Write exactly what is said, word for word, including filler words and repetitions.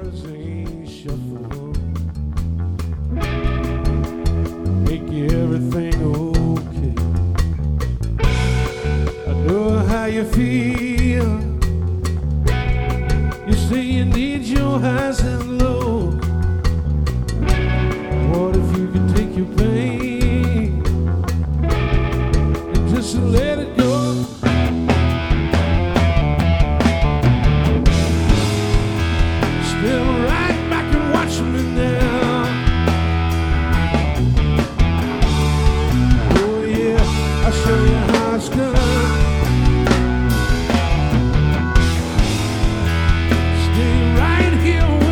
cards ain't shuffled. Make everything okay. I know how you feel. You say you need your highs and lows. What if you could take your pain and just let it go? Still right back and watch me now. Oh yeah, I'll show you how it's done. Stay right here.